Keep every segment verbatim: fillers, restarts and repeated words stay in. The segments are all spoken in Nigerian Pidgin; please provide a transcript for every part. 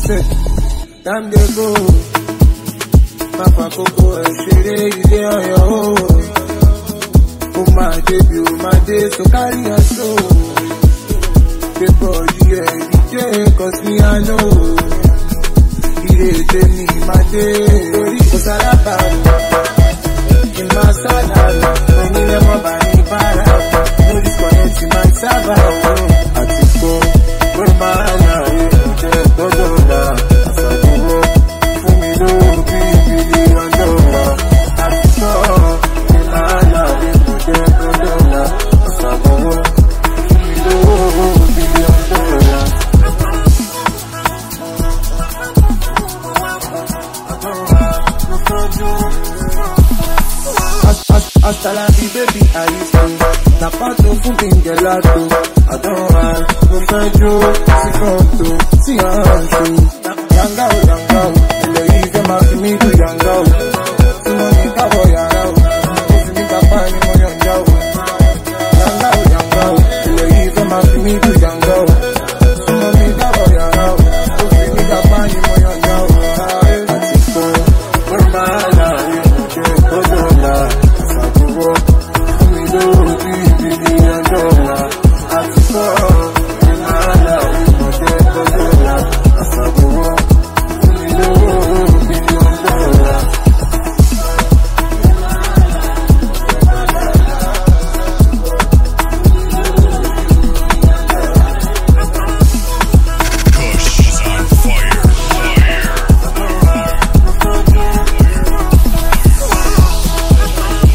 say, time they go. Papa Coco and Shere, you there on your own. Oh my baby, oh my day, so carry your soul. Paper, yeah, yeah, cause me I know. He tell me my day, cause I love in my salad, when you never buy me para. No disconnect in my server. I take go, where my life, just go down. As I go, for me to be billion dollar. I take go, in my life, just go down. As I go, for me to billion dollar. Hasta la vie, baby, I used to. Na pato fun gelato. I don't want no fedro, si pronto, si ancho. Yangao, yangao, le hice más que mi tu yangao. Si no me cago yangao, si mi papá ni mo yangao. Yangao, yangao, le hice más que mi tu yangao. Si no me cago yangao, si mi papá ni mo yangao. Atiko, por mala, yo te puedo dar.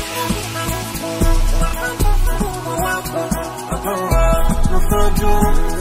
I don't